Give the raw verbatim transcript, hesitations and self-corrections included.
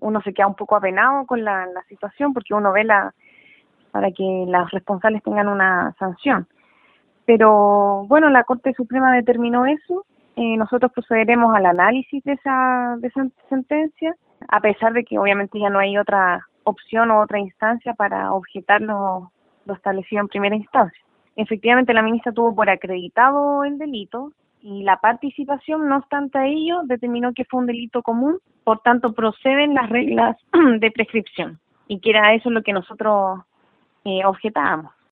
uno se queda un poco apenado con la, la situación porque uno ve la para que los responsables tengan una sanción. Pero bueno, la Corte Suprema determinó eso. Eh, nosotros procederemos al análisis de esa, de esa sentencia, a pesar de que obviamente ya no hay otra opción o otra instancia para objetar lo, lo establecido en primera instancia. Efectivamente, la ministra tuvo por acreditado el delito y la participación, no obstante a ello, determinó que fue un delito común, por tanto proceden las reglas de prescripción, y que era eso lo que nosotros eh, objetábamos.